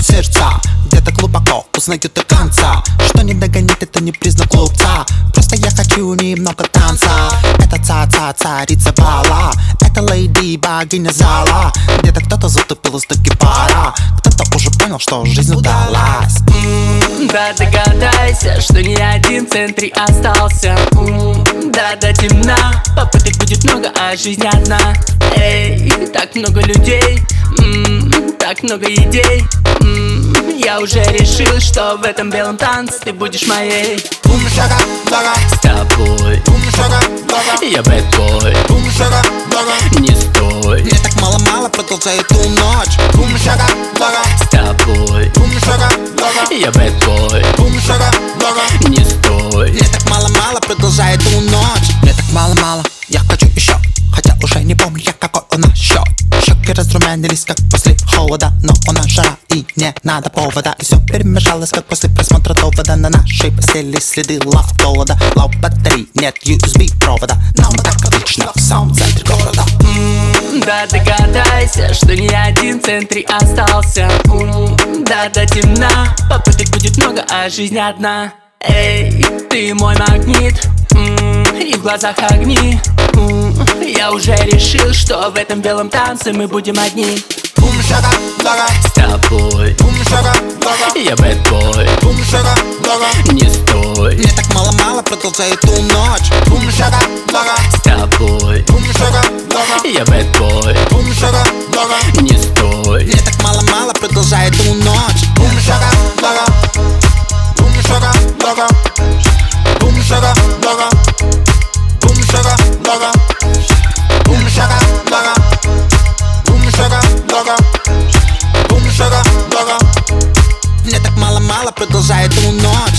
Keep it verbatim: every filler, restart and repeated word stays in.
сердца где-то глубоко узнают до конца, что не догонит, это не признак глупца. Просто я хочу немного танца. Это ца-ца, царица бала, это леди, богиня зала. Где-то кто-то затупил из таки пара, кто-то уже понял, что жизнь удалась. mm, Да, догадайся, что ни один в центре остался. mm, Да, до темна, попыток будет много, а жизнь одна. Эй, так много людей, mm, так много идей. mm, Я уже решил, что в этом белом танце ты будешь моей. С тобой я бэдбой, не стой. Мне так мало-мало, продолжай эту ночь. С тобой я бэдбой, не стой. Мне так мало-мало, продолжай эту ночь. Мне так мало-мало, я хочу еще, хотя уже не помню я, какой у нас счет. Щеки разрумянились, как после холода, но у нас жара и не надо повода. И все перемешалось, как после просмотра довода. На нашей постели следы лав голода. Лав батарей, нет ю эс би провода, но мы так отлично в самом центре города. mm, Да, догадайся, что ни один в центре остался. mm, Да, до темна, попыток будет много, а жизнь одна. Эй, ты мой магнит, mm, и в глазах огни. mm, Я уже решил, что в этом белом танце мы будем одни. С тобой я бэдбой, не стой. Мне так мало-мало, продолжай эту ночь. С тобой я бэдбой, не стой. Мне так мало-мало, продолжай эту ночь. Мне так мало-мало, продолжай эту ночь.